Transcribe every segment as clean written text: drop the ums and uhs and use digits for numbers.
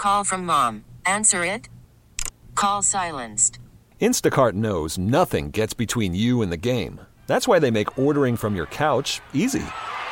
call from mom. Answer it. Call silenced. Instacart knows nothing gets between you and the game. That's why they make ordering from your couch easy.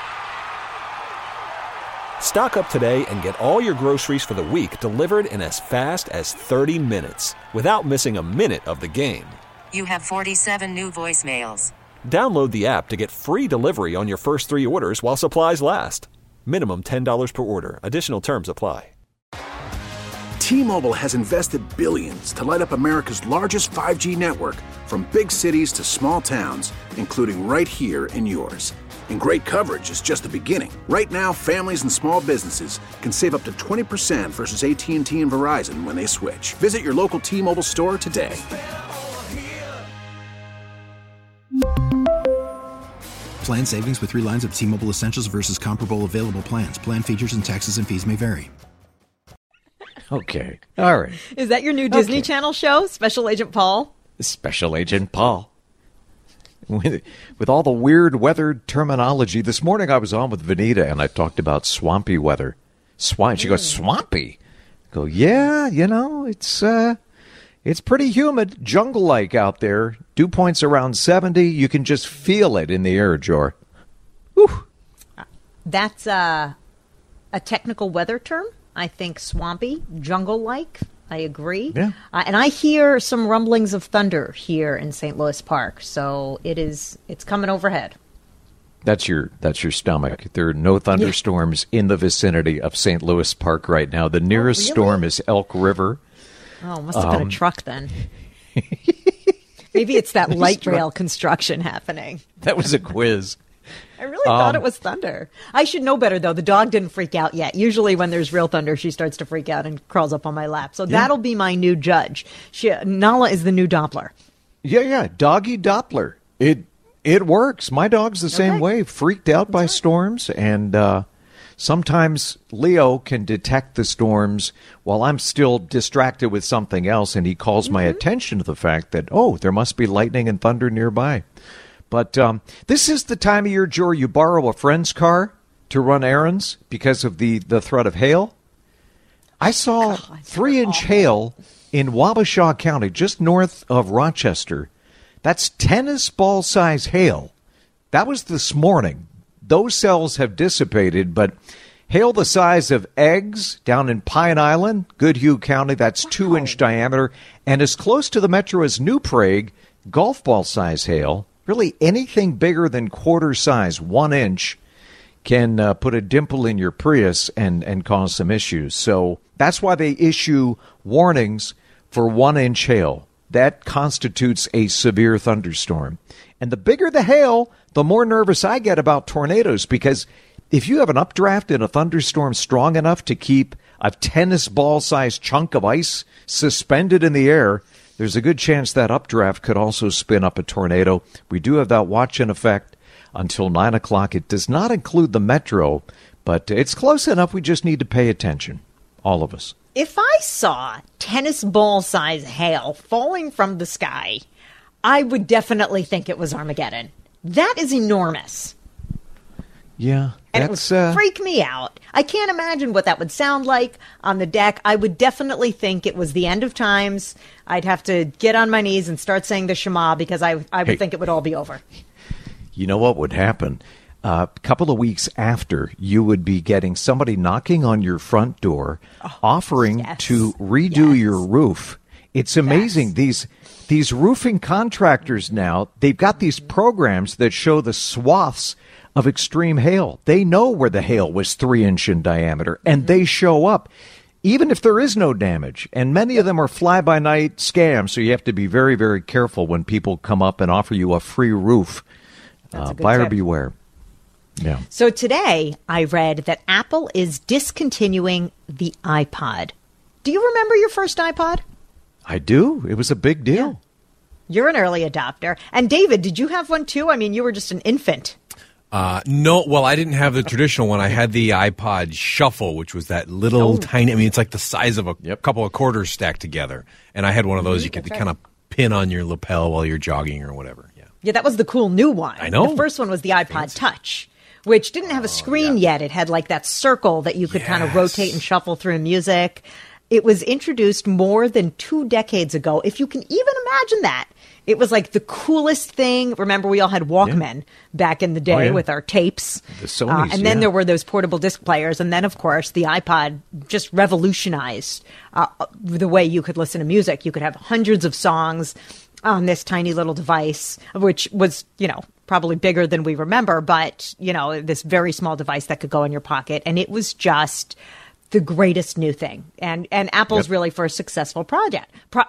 Stock up today and get all your groceries for the week delivered in as fast as 30 minutes without missing a minute of the game. You have 47 new voicemails. Download the app to get free delivery on your first 3 orders while supplies last. Minimum $10 per order. Additional terms apply. T-Mobile has invested billions to light up America's largest 5G network, from big cities to small towns, including right here in yours. And great coverage is just the beginning. Right now, families and small businesses can save up to 20% versus AT&T and Verizon when they switch. Visit your local T-Mobile store today. Plan savings with 3 lines of T-Mobile Essentials versus comparable available plans. Plan features and taxes and fees may vary. Okay. All right. Is that your new Disney Channel show, Special Agent Paul? Special Agent Paul. With all the weird weather terminology. This morning I was on with Vanita and I talked about swampy weather. She goes, swampy? I go, yeah, it's pretty humid, jungle-like out there. Dew points around 70. You can just feel it in the air, Jor. Whew. That's a technical weather term. I think swampy, jungle-like. I agree. Yeah. And I hear some rumblings of thunder here in St. Louis Park. So it's coming overhead. That's your stomach. There are no thunderstorms in the vicinity of St. Louis Park right now. The nearest storm is Elk River. Oh, must have been a truck then. Maybe it's that light rail construction happening. That was a quiz. I really thought it was thunder. I should know better, though. The dog didn't freak out yet. Usually when there's real thunder, she starts to freak out and crawls up on my lap. So that'll be my new judge. Nala is the new Doppler. Yeah. Doggy Doppler. It works. My dog's the same way. Freaked out by storms. And sometimes Leo can detect the storms while I'm still distracted with something else. And he calls my attention to the fact that, there must be lightning and thunder nearby. But this is the time of year, Jor, you borrow a friend's car to run errands because of the threat of hail. I saw 3-inch hail in Wabasha County, just north of Rochester. That's tennis ball size hail. That was this morning. Those cells have dissipated, but hail the size of eggs down in Pine Island, Goodhue County, that's 2-inch diameter, and as close to the metro as New Prague, golf ball size hail. Really, anything bigger than quarter size, 1 inch, can put a dimple in your Prius and cause some issues. So that's why they issue warnings for 1-inch hail. That constitutes a severe thunderstorm. And the bigger the hail, the more nervous I get about tornadoes, because if you have an updraft in a thunderstorm strong enough to keep a tennis ball-sized chunk of ice suspended in the air, there's a good chance that updraft could also spin up a tornado. We do have that watch in effect until 9 o'clock. It does not include the metro, but it's close enough. We just need to pay attention, all of us. If I saw tennis ball size hail falling from the sky, I would definitely think it was Armageddon. That is enormous. Yeah. And it would freak me out. I can't imagine what that would sound like on the deck. I would definitely think it was the end of times. I'd have to get on my knees and start saying the Shema because I would think it would all be over. You know what would happen? A couple of weeks after, you would be getting somebody knocking on your front door, offering to redo your roof. It's amazing. These roofing contractors now, they've got these programs that show the swaths of extreme hail. They know where the hail was 3-inch in diameter, and they show up, even if there is no damage. And many of them are fly-by-night scams, so you have to be very, very careful when people come up and offer you a free roof. Buyer beware. Yeah. So today, I read that Apple is discontinuing the iPod. Do you remember your first iPod? I do. It was a big deal. Yeah. You're an early adopter. And David, did you have one too? I mean, you were just an infant. No, well, I didn't have the traditional one. I had the iPod Shuffle, which was that little tiny, it's like the size of a couple of quarters stacked together. And I had one of those you could kind of pin on your lapel while you're jogging or whatever. Yeah, that was the cool new one. I know. The first one was the iPod Touch, which didn't have a screen yet. It had like that circle that you could kind of rotate and shuffle through music. It was introduced more than 2 decades ago, if you can even imagine that. It was like the coolest thing. Remember, we all had Walkman back in the day with our tapes. The Sonys, and then there were those portable disc players. And then, of course, the iPod just revolutionized the way you could listen to music. You could have hundreds of songs on this tiny little device, which was, probably bigger than we remember. But, this very small device that could go in your pocket. And it was just the greatest new thing. And Apple's really first successful product.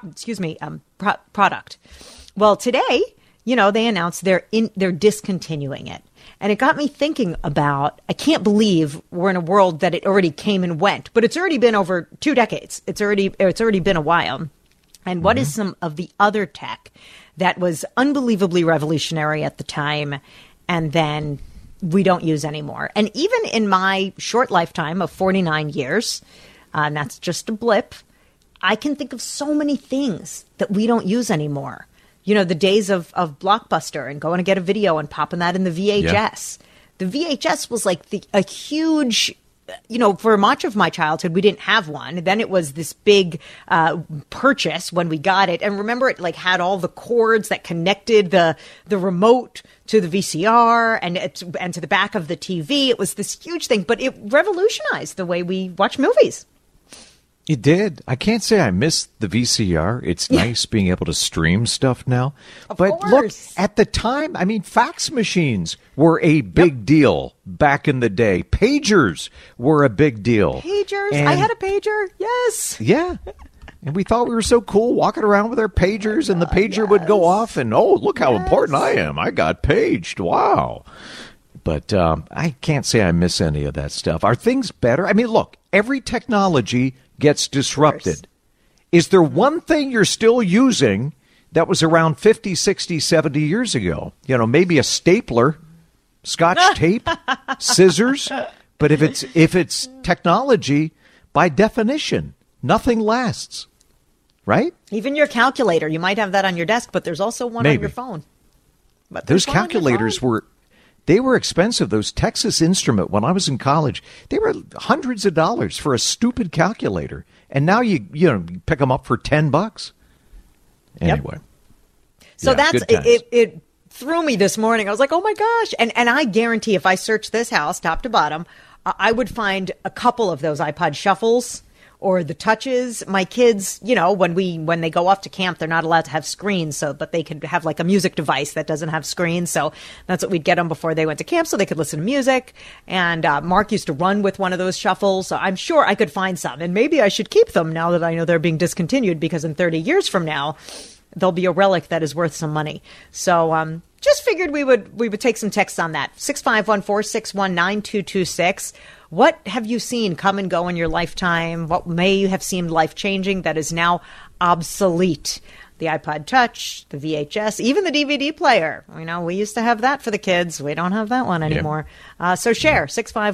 Well, today, they announced they're discontinuing it. And it got me thinking about, I can't believe we're in a world that it already came and went, but it's already been over 2 decades. It's already been a while. And what is some of the other tech that was unbelievably revolutionary at the time and then we don't use anymore? And even in my short lifetime of 49 years, and that's just a blip, I can think of so many things that we don't use anymore. The days of Blockbuster and going to get a video and popping that in the VHS. Yeah. The VHS was like a huge, for much of my childhood, we didn't have one. Then it was this big purchase when we got it. And remember, it had all the cords that connected the remote to the VCR and to the back of the TV. It was this huge thing, but it revolutionized the way we watch movies. It did. I can't say I miss the VCR. It's nice being able to stream stuff now. Of but course. Look, at the time, fax machines were a big deal back in the day. Pagers were a big deal. Pagers? I had a pager. Yes. Yeah. And we thought we were so cool walking around with our pagers, and the pager would go off, and, look how important I am. I got paged. Wow. But I can't say I miss any of that stuff. Are things better? Look, every technology gets disrupted. Is there one thing you're still using that was around 50, 60, 70 years ago? Maybe a stapler, Scotch tape, scissors. But if it's technology, by definition, nothing lasts. Right? Even your calculator. You might have that on your desk, but there's also one on your phone. But those calculators were expensive. Those Texas Instrument, when I was in college, they were hundreds of dollars for a stupid calculator. And now you pick them up for $10. Anyway. So that's it threw me this morning. I was like, oh my gosh. And I guarantee if I search this house top to bottom, I would find a couple of those iPod shuffles or the touches. My kids, when they go off to camp, they're not allowed to have screens, but they could have like a music device that doesn't have screens. So that's what we'd get them before they went to camp so they could listen to music. And Mark used to run with one of those shuffles. So I'm sure I could find some. And maybe I should keep them now that I know they're being discontinued, because in 30 years from now, they'll be a relic that is worth some money. So just figured we would take some texts on that. 651-461-9226. What have you seen come and go in your lifetime? What may have seemed life-changing that is now obsolete? The iPod Touch, the VHS, even the DVD player. We used to have that for the kids. We don't have that one anymore. So share,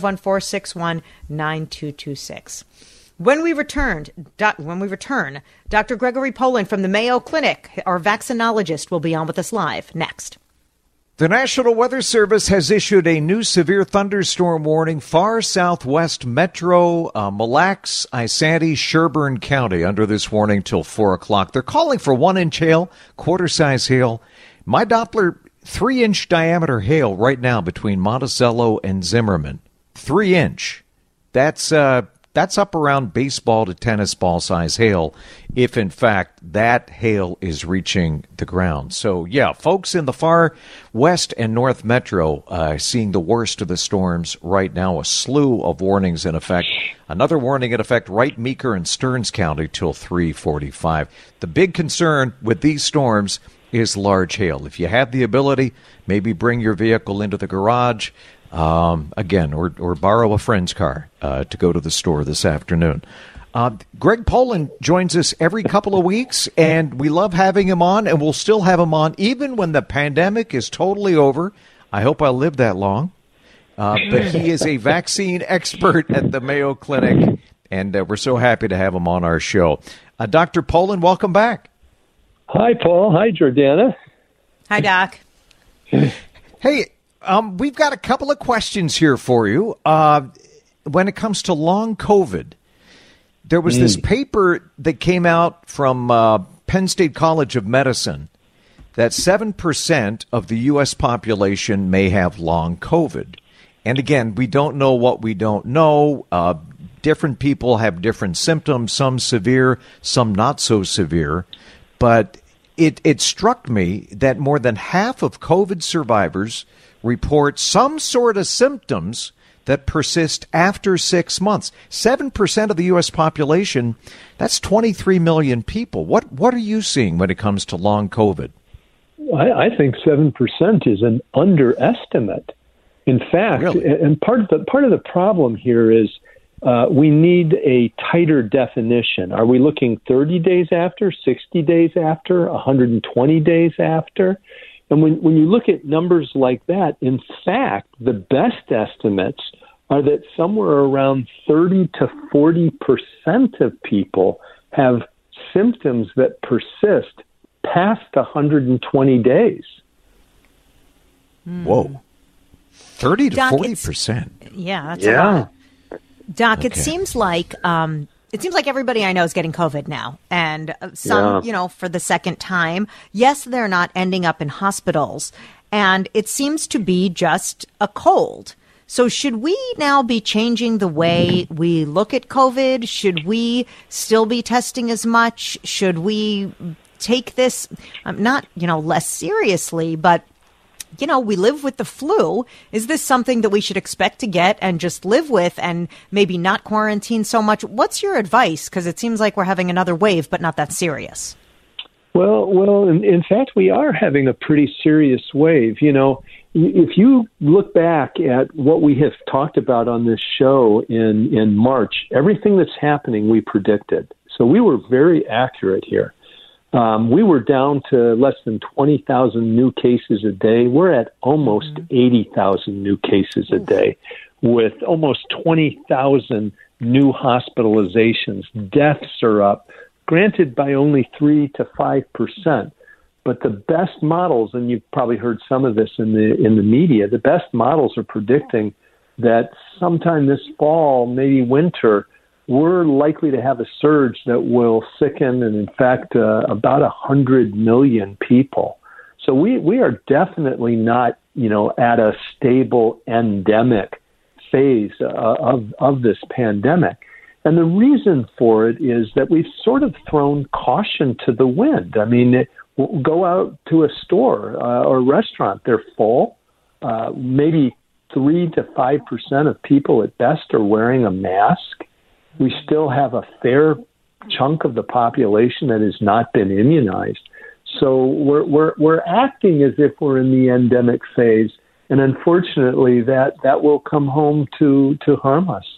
651-461-9226. When we return, Dr. Gregory Poland from the Mayo Clinic, our vaccinologist, will be on with us live next. The National Weather Service has issued a new severe thunderstorm warning far southwest metro, Mille Lacs, Isanti, Sherburne County under this warning till 4 o'clock. They're calling for 1-inch hail, quarter-size hail. My Doppler, 3-inch diameter hail right now between Monticello and Zimmerman. 3-inch. That's up around baseball to tennis ball size hail, if in fact that hail is reaching the ground. So yeah, folks in the far west and north metro seeing the worst of the storms right now. A slew of warnings in effect. Another warning in effect right Meeker and Stearns County till 3:45. The big concern with these storms is large hail. If you have the ability, maybe bring your vehicle into the garage. Again, or borrow a friend's car to go to the store this afternoon. Greg Poland joins us every couple of weeks, and we love having him on, and we'll still have him on even when the pandemic is totally over. I hope I live that long. But he is a vaccine expert at the Mayo Clinic, and we're so happy to have him on our show. Dr. Poland, welcome back. Hi, Paul. Hi, Jordana. Hi, Doc. Hey, we've got a couple of questions here for you. When it comes to long COVID, there was this paper that came out from Penn State College of Medicine that 7% of the U.S. population may have long COVID. And again, we don't know what we don't know. Different people have different symptoms, some severe, some not so severe. But it struck me that more than half of COVID survivors report some sort of symptoms that persist after 6 months. 7% of the U.S. population, that's 23 million people. What are you seeing when it comes to long COVID? I think 7% is an underestimate. In fact, really? And part of the problem here is we need a tighter definition. Are we looking 30 days after, 60 days after, 120 days after? And when you look at numbers like that, in fact, the best estimates are that somewhere around 30 to 40% of people have symptoms that persist past 120 days. Whoa. 30 to 40%. Yeah, that's a lot. Doc, it seems like everybody I know is getting COVID now, and some, for the second time. Yes, they're not ending up in hospitals, and it seems to be just a cold. So should we now be changing the way we look at COVID? Should we still be testing as much? Should we take this not, less seriously, but we live with the flu. Is this something that we should expect to get and just live with and maybe not quarantine so much? What's your advice? Because it seems like we're having another wave, but not that serious. Well, in fact, we are having a pretty serious wave. If you look back at what we have talked about on this show in March, everything that's happening we predicted. So we were very accurate here. We were down to less than 20,000 new cases a day. We're at almost 80,000 new cases a day with almost 20,000 new hospitalizations. Deaths are up, granted by only 3 to 5%. But the best models, and you've probably heard some of this in the media, the best models are predicting that sometime this fall, maybe winter, we're likely to have a surge that will sicken and infect about 100 million people. So we are definitely not, at a stable endemic phase of this pandemic. And the reason for it is that we've sort of thrown caution to the wind. I mean, go out to a store or a restaurant, they're full. Maybe 3 to 5% of people at best are wearing a mask. We still have a fair chunk of the population that has not been immunized. So we're acting as if we're in the endemic phase, and unfortunately that will come home to harm us.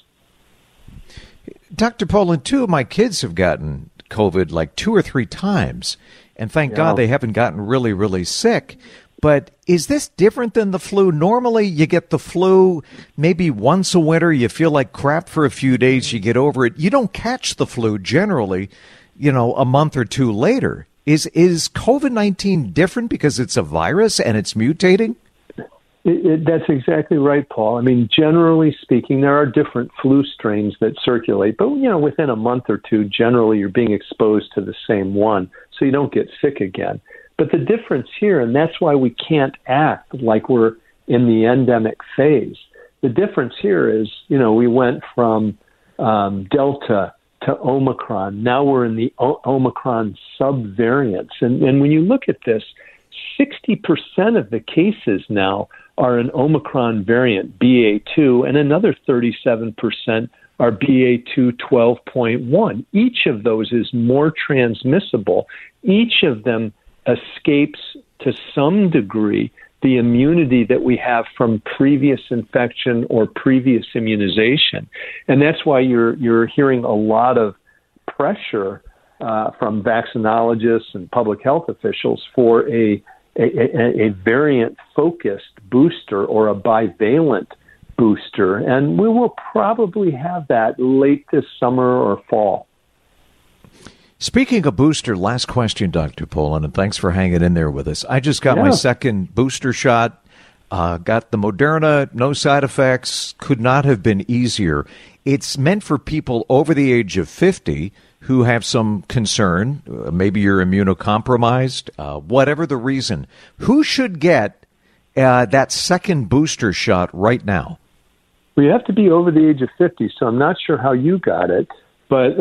Dr. Poland, 2 of my kids have gotten COVID like 2 or 3 times, and thank God they haven't gotten really, really sick. But is this different than the flu? Normally, you get the flu maybe once a winter. You feel like crap for a few days. You get over it. You don't catch the flu generally, a month or 2 later. Is COVID-19 different because it's a virus and it's mutating? That's exactly right, Paul. I mean, generally speaking, there are different flu strains that circulate. But, within a month or 2, generally you're being exposed to the same one, so you don't get sick again. But the difference here, and that's why we can't act like we're in the endemic phase, the difference here is, we went from Delta to Omicron. Now we're in the Omicron subvariants. And when you look at this, 60% of the cases now are an Omicron variant, BA2, and another 37% are BA2 12.1. Each of those is more transmissible. Each of them escapes to some degree the immunity that we have from previous infection or previous immunization. And that's why you're hearing a lot of pressure from vaccinologists and public health officials for a variant-focused booster or a bivalent booster. And we will probably have that late this summer or fall. Speaking of booster, last question, Dr. Poland, and thanks for hanging in there with us. I just got my second booster shot. got the Moderna, no side effects, could not have been easier. It's meant for people over the age of 50 who have some concern. Maybe you're immunocompromised, whatever the reason. Who should get that second booster shot right now? Well, you have to be over the age of 50, so I'm not sure how you got it. But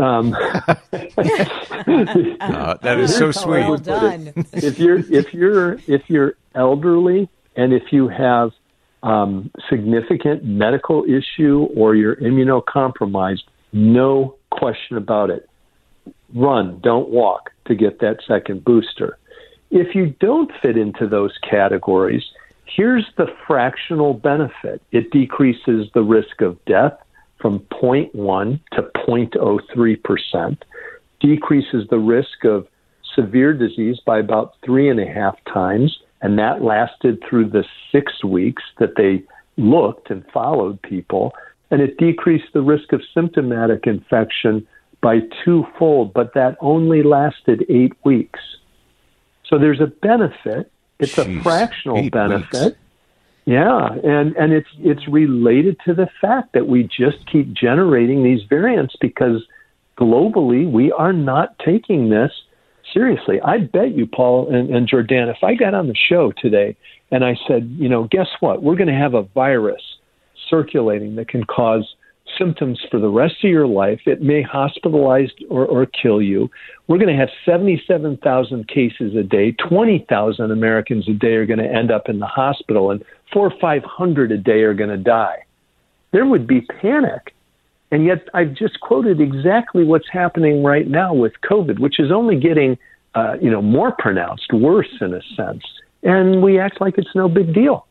that is so sweet. Well done. If you're elderly and if you have significant medical issue or you're immunocompromised, no question about it. Run, don't walk to get that second booster. If you don't fit into those categories, here's the fractional benefit. It decreases the risk of death from 0.1 to 0.03%, decreases the risk of severe disease by about 3.5 times, and that lasted through the 6 weeks that they looked and followed people, and it decreased the risk of symptomatic infection by 2-fold, but that only lasted 8 weeks. So there's a benefit. It's a fractional benefit. Weeks. Yeah, and it's related to the fact that we just keep generating these variants because globally we are not taking this seriously. I bet you, Paul and Jordan, if I got on the show today and I said, guess what? We're going to have a virus circulating that can cause symptoms for the rest of your life. It may hospitalize or kill you. We're going to have 77,000 cases a day. 20,000 Americans a day are going to end up in the hospital, and 400 or 500 a day are going to die. There would be panic. And yet I've just quoted exactly what's happening right now with COVID, which is only getting more pronounced, worse in a sense. And we act like it's no big deal.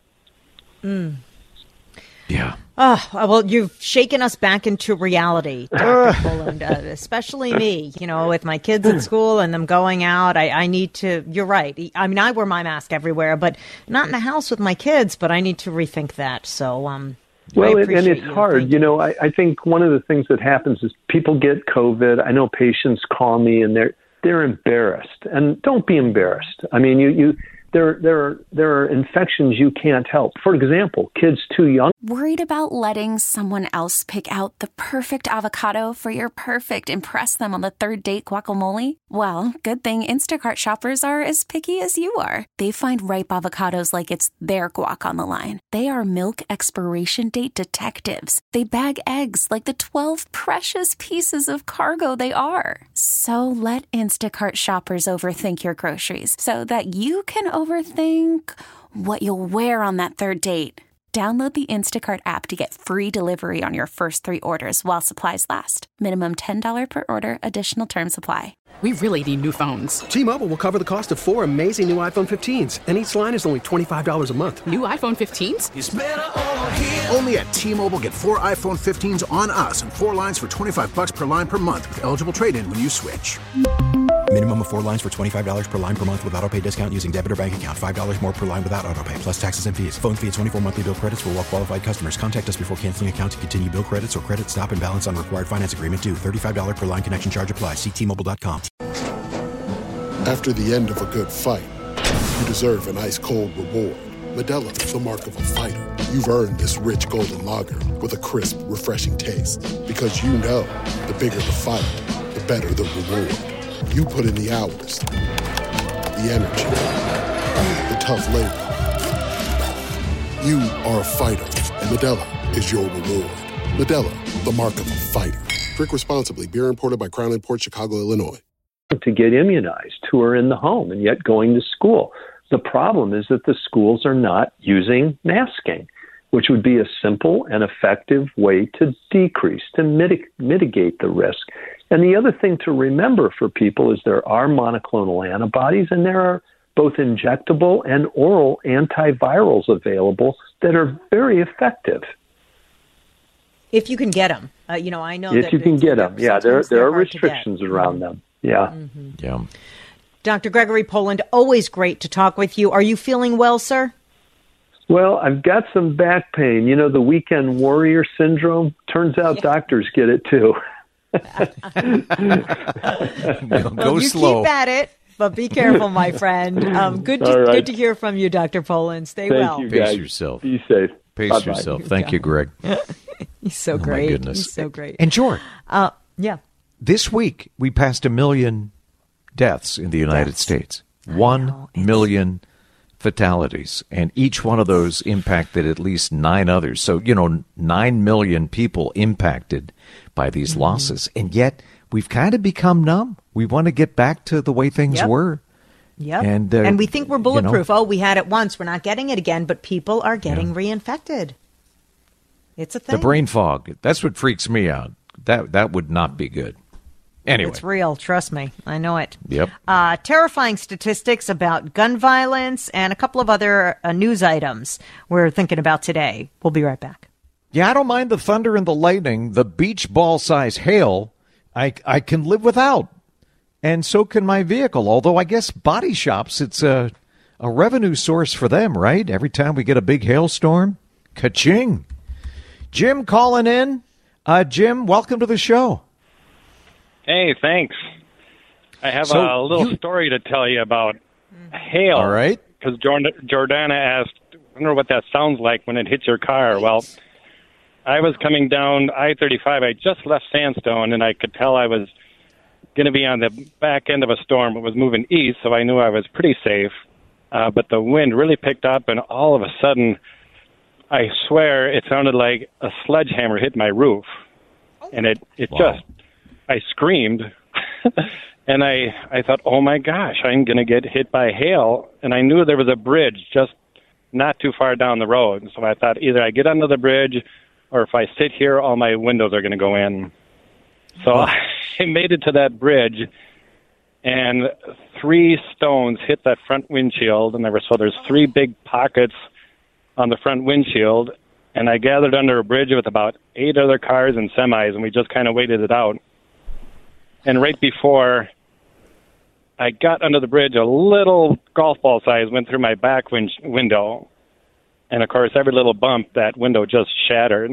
Yeah. Oh, well, you've shaken us back into reality, Dr. Poland, especially me, with my kids at school and them going out. I need to, you're right. I mean, I wear my mask everywhere, but not in the house with my kids, but I need to rethink that. So, well, and it's hard. I think one of the things that happens is people get COVID. I know patients call me and they're embarrassed, and don't be embarrassed. I mean, there are infections you can't help. For example, kids too young. Worried about letting someone else pick out the perfect avocado for your perfect impress them on the third date guacamole? Well, good thing Instacart shoppers are as picky as you are. They find ripe avocados like it's their guac on the line. They are milk expiration date detectives. They bag eggs like the 12 precious pieces of cargo they are. So let Instacart shoppers overthink your groceries so that you can overthink what you'll wear on that third date. Download the Instacart app to get free delivery on your first 3 orders while supplies last. Minimum $10 per order. Additional terms apply. We really need new phones. T-Mobile will cover the cost of 4 amazing new iPhone 15s, and each line is only $25 a month. New iPhone 15s? It's better over here. Only at T-Mobile, get 4 iPhone 15s on us and 4 lines for $25 per line per month with eligible trade-in when you switch. Minimum of 4 lines for $25 per line per month with autopay discount using debit or bank account. $5 more per line without autopay, plus taxes and fees. Phone fee at 24 monthly bill credits for well-qualified customers. Contact us before canceling account to continue bill credits or credit stop and balance on required finance agreement due. $35 per line connection charge applies. See T-Mobile.com. After the end of a good fight, you deserve an ice-cold reward. Modelo is the mark of a fighter. You've earned this rich golden lager with a crisp, refreshing taste. Because you know, the bigger the fight, the better the reward. You put in the hours, the energy, the tough labor. You are a fighter, and Modelo is your reward. Modelo, the mark of a fighter. Drink responsibly. Beer imported by Crown Imports, Chicago, Illinois. To get immunized who are in the home and yet going to school. The problem is that the schools are not using masking, which would be a simple and effective way to decrease, to mitigate the risk. And the other thing to remember for people is there are monoclonal antibodies, and there are both injectable and oral antivirals available that are very effective. If you can get them. I know if that you can get them. Yeah, there are restrictions around them. Yeah. Mm-hmm. Yeah. Dr. Gregory Poland, always great to talk with you. Are you feeling well, sir? Well, I've got some back pain. The weekend warrior syndrome. Turns out doctors get it too. Go you slow. Keep at it. But be careful, my friend. Good to hear from you, Dr. Poland. Stay well. Thank you, guys. Pace yourself. Be safe. Pace Bye-bye. yourself. Thank you, Greg. He's so My great. goodness. He's so great. And George, yeah. this week we passed 1 million deaths in the United States. 1 million fatalities. And each one of those impacted at least 9 others. So, 9 million people impacted by these losses. And yet we've kind of become numb. We want to get back to the way things were. Yep. And we think we're bulletproof. We had it once. We're not getting it again, but people are getting reinfected. It's a thing. The brain fog. That's what freaks me out. That would not be good. Anyway. It's real. Trust me. I know it. Yep. Terrifying statistics about gun violence and a couple of other news items we're thinking about today. We'll be right back. Yeah, I don't mind the thunder and the lightning. The beach ball size hail, I can live without. And so can my vehicle. Although I guess body shops, it's a revenue source for them, right? Every time we get a big hailstorm, ka-ching. Jim calling in. Jim, welcome to the show. Hey, thanks. I have a little story to tell you about hail. All right. Because Jordana asked, I wonder what that sounds like when it hits your car. Well, I was coming down I-35. I just left Sandstone, and I could tell I was going to be on the back end of a storm. It was moving east, so I knew I was pretty safe. But the wind really picked up, and all of a sudden, I swear it sounded like a sledgehammer hit my roof. And it just, I screamed. And I thought, oh my gosh, I'm going to get hit by hail. And I knew there was a bridge just not too far down the road. So I thought either I get under the bridge or if I sit here, all my windows are going to go in. So I made it to that bridge, and 3 stones hit that front windshield, and there's 3 big pockets on the front windshield, and I gathered under a bridge with about 8 other cars and semis, and we just kind of waited it out. And right before I got under the bridge, a little golf ball size went through my back window, and of course, every little bump, that window just shattered.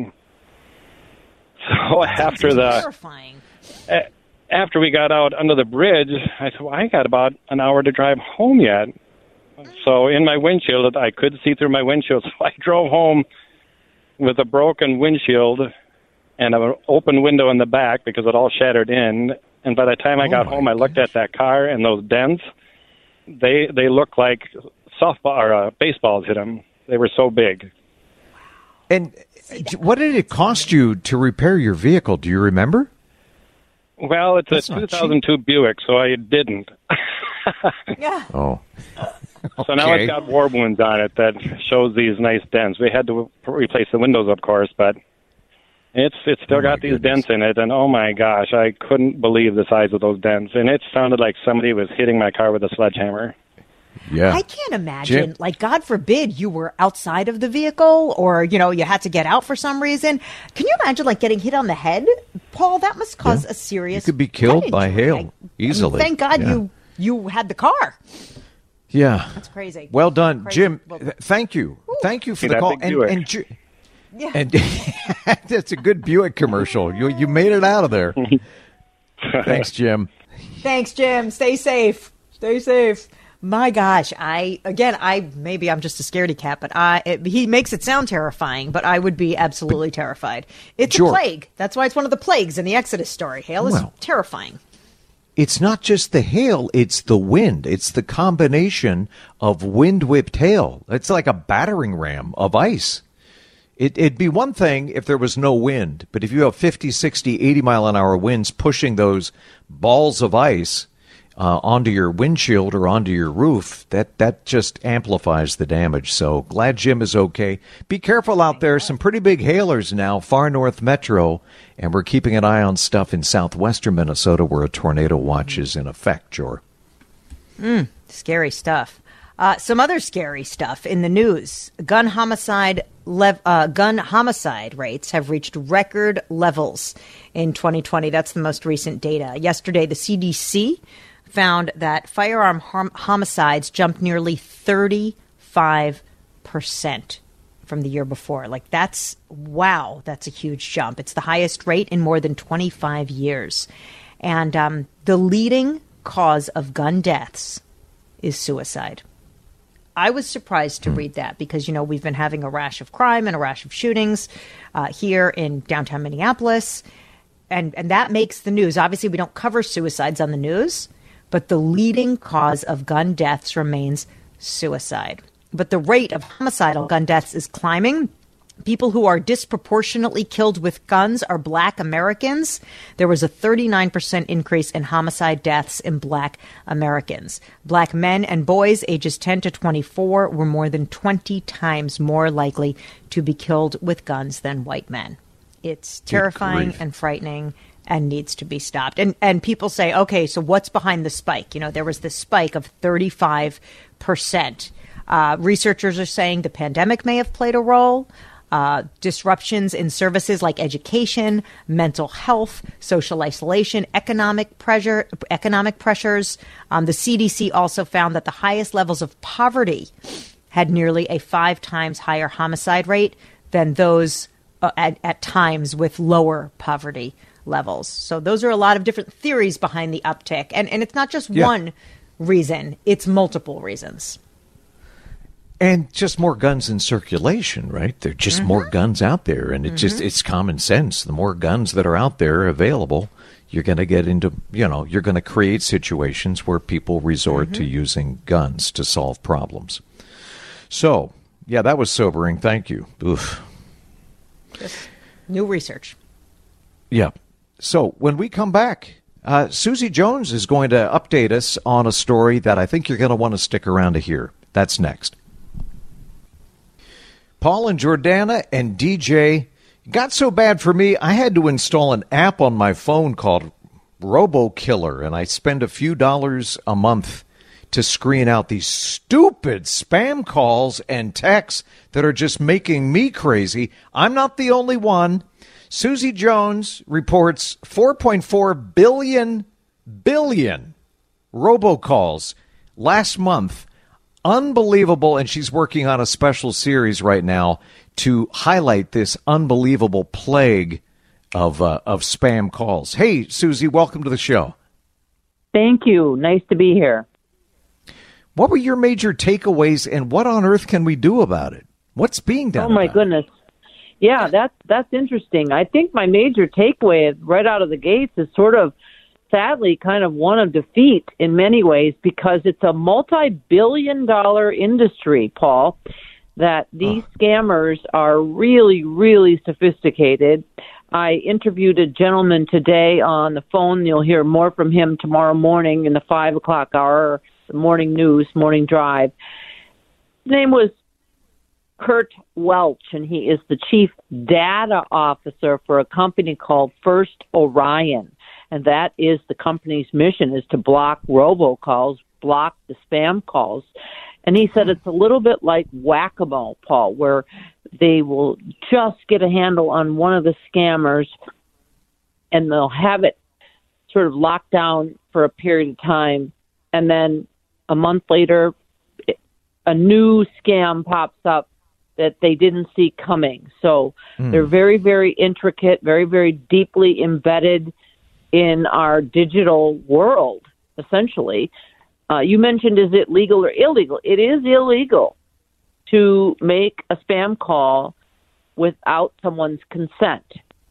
So terrifying. After we got out under the bridge, I said, well, I got about an hour to drive home yet. So in my windshield, I could see through my windshield. So I drove home with a broken windshield and an open window in the back because it all shattered in. And by the time I got home, I looked at that car and those dents. They looked like softball or baseballs hit them. They were so big. And what did it cost you to repair your vehicle? Do you remember? Well, it's a 2002 Buick, so I didn't. Yeah. Oh. So now it's got war wounds on it that shows these nice dents. We had to replace the windows, of course, but it's still got these dents in it. And oh my gosh, I couldn't believe the size of those dents. And it sounded like somebody was hitting my car with a sledgehammer. Yeah. I can't imagine, like, God forbid you were outside of the vehicle or, you had to get out for some reason. Can you imagine, like, getting hit on the head? Paul, that must cause a serious... You could be killed by hail easily. Thank God you had the car. Yeah. That's crazy. Well done. Jim, thank you. Thank you for the call. And that's a good Buick commercial. You made it out of there. Thanks, Jim. Thanks, Jim. Stay safe. Stay safe. My gosh, maybe I'm just a scaredy cat, but he makes it sound terrifying, but I would be absolutely terrified. It's a plague. That's why it's one of the plagues in the Exodus story. Hail is terrifying. It's not just the hail, it's the wind. It's the combination of wind-whipped hail. It's like a battering ram of ice. It'd be one thing if there was no wind, but if you have 50, 60, 80-mile-an-hour winds pushing those balls of ice onto your windshield or onto your roof, that just amplifies the damage. So glad Jim is okay. Be careful out there. Some pretty big hailers now, far north metro, and we're keeping an eye on stuff in southwestern Minnesota where a tornado watch is in effect, Jor. Scary stuff. Some other scary stuff in the news. Gun homicide rates have reached record levels in 2020. That's the most recent data. Yesterday, the CDC found that firearm homicides jumped nearly 35% from the year before. Like, that's a huge jump. It's the highest rate in more than 25 years. And the leading cause of gun deaths is suicide. I was surprised to read that because, we've been having a rash of crime and a rash of shootings here in downtown Minneapolis. And that makes the news. Obviously, we don't cover suicides on the news, but the leading cause of gun deaths remains suicide. But the rate of homicidal gun deaths is climbing. People who are disproportionately killed with guns are Black Americans. There was a 39% increase in homicide deaths in Black Americans. Black men and boys ages 10 to 24 were more than 20 times more likely to be killed with guns than white men. It's terrifying and frightening and needs to be stopped. And people say, okay, so what's behind the spike? There was this spike of 35%. Researchers are saying the pandemic may have played a role. Disruptions in services like education, mental health, social isolation, economic pressures. The CDC also found that the highest levels of poverty had nearly a 5 times higher homicide rate than those at times with lower poverty levels. So those are a lot of different theories behind the uptick. And it's not just one reason, it's multiple reasons. And just more guns in circulation, right? There are just more guns out there, and it's common sense. The more guns that are out there available, you're going to get into, you're going to create situations where people resort to using guns to solve problems. So, yeah, that was sobering. Thank you. Oof. Just new research. Yeah. So when we come back, Susie Jones is going to update us on a story that I think you're going to want to stick around to hear. That's next. Paul and Jordana and DJ, got so bad for me, I had to install an app on my phone called RoboKiller, and I spend a few dollars a month to screen out these stupid spam calls and texts that are just making me crazy. I'm not the only one. Susie Jones reports 4.4 billion robocalls last month. Unbelievable, and she's working on a special series right now to highlight this unbelievable plague of spam calls. Hey, Susie, welcome to the show. Thank you. Nice to be here. What were your major takeaways, and what on earth can we do about it? What's being done? Oh, my goodness. Yeah, that's interesting. I think my major takeaway right out of the gates is sort of sadly kind of one of defeat in many ways, because it's a multi-billion-dollar industry, Paul, that these scammers are really, really sophisticated. I interviewed a gentleman today on the phone. You'll hear more from him tomorrow morning in the 5 o'clock hour, the morning news, morning drive. His name was Kurt Welch, and he is the chief data officer for a company called First Orion. And that is the company's mission, is to block robocalls, block the spam calls. And he said it's a little bit like whack-a-mole, Paul, where they will just get a handle on one of the scammers and they'll have it sort of locked down for a period of time. And then a month later, a new scam pops up that they didn't see coming. So they're very, very intricate, very, very deeply embedded in our digital world, essentially. You mentioned, is it legal or illegal? It is illegal to make a spam call without someone's consent.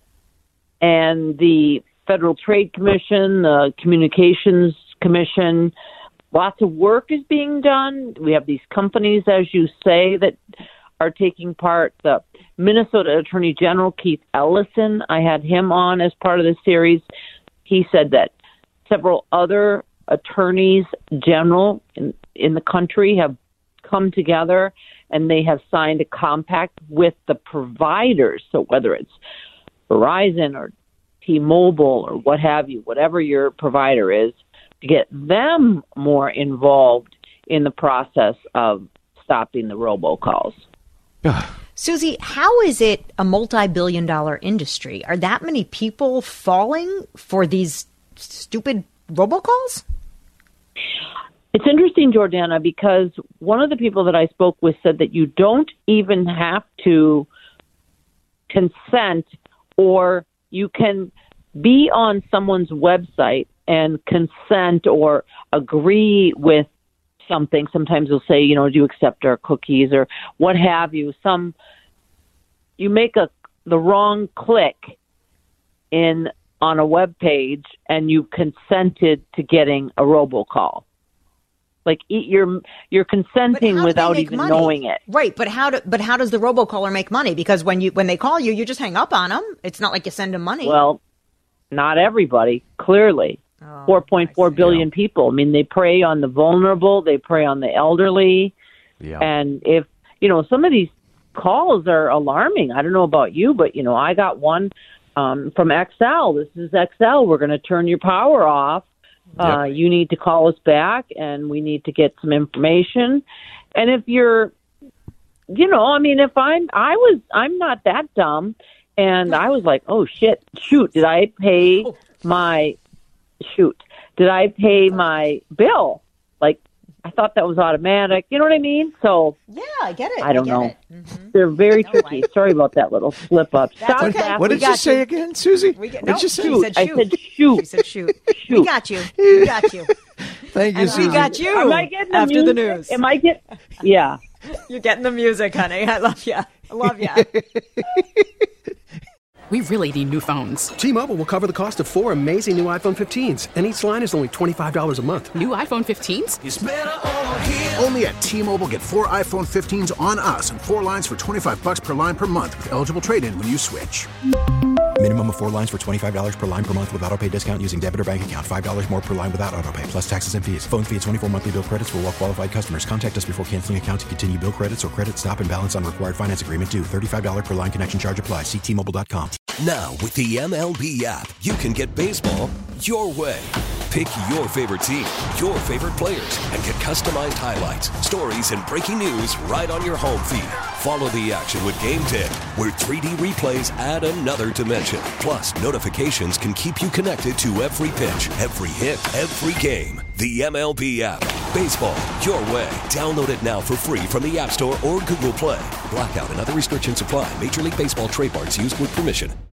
And the Federal Trade Commission, the Communications Commission, lots of work is being done. We have these companies, as you say, that are taking part. The Minnesota Attorney General, Keith Ellison, I had him on as part of the series. He said that several other attorneys general in the country have come together and they have signed a compact with the providers. So whether it's Verizon or T-Mobile or what have you, whatever your provider is, to get them more involved in the process of stopping the robocalls. Susie, how is it a multi-billion-dollar industry? Are that many people falling for these stupid robocalls? It's interesting, Jordana, because one of the people that I spoke with said that you don't even have to consent, or you can be on someone's website and consent or agree with something. Sometimes they'll say, do you accept our cookies or what have you? You make the wrong click on a web page and you consented to getting a robocall. Like you're consenting without even knowing it. Right, but how does the robocaller make money? Because when they call you, you just hang up on them. It's not like you send them money. Well, not everybody, clearly. 4.4 billion people. I mean, they prey on the vulnerable, they prey on the elderly. Yeah. And if, some of these calls are alarming. I don't know about you, but, I got one from XL. This is XL. We're going to turn your power off. You need to call us back and we need to get some information. And if you're, if I'm not that dumb and I was like, oh did I pay my bill? Like, I thought that was automatic. You know what I mean? So yeah, I get it. I don't know. Mm-hmm. They're very tricky. Sorry about that little slip up. What did you say again, Susie? What did you say? I said shoot. She said shoot. We got you. We got you. Thank you, and Susie. We got you. Am I getting after music? the news? Am I getting? Yeah. You're getting the music, honey. I love you. I love you. We really need new phones. T-Mobile will cover the cost of 4 amazing new iPhone 15s, and each line is only $25 a month. New iPhone 15s? It's better over here. Only at T-Mobile, get 4 iPhone 15s on us and 4 lines for $25 per line per month with eligible trade-in when you switch. Minimum of 4 lines for $25 per line per month with autopay discount using debit or bank account. $5 more per line without autopay, plus taxes and fees. Phone fee at 24 monthly bill credits for well-qualified customers. Contact us before canceling account to continue bill credits or credit stop and balance on required finance agreement due. $35 per line connection charge applies. See T-Mobile.com. Now, with the MLB app, you can get baseball your way. Pick your favorite team, your favorite players, and get customized highlights, stories, and breaking news right on your home feed. Follow the action with Game 10, where 3D replays add another dimension. Plus, notifications can keep you connected to every pitch, every hit, every game. The MLB app. Baseball your way. Download it now for free from the App Store or Google Play. Blackout and other restrictions apply. Major League Baseball trademarks used with permission.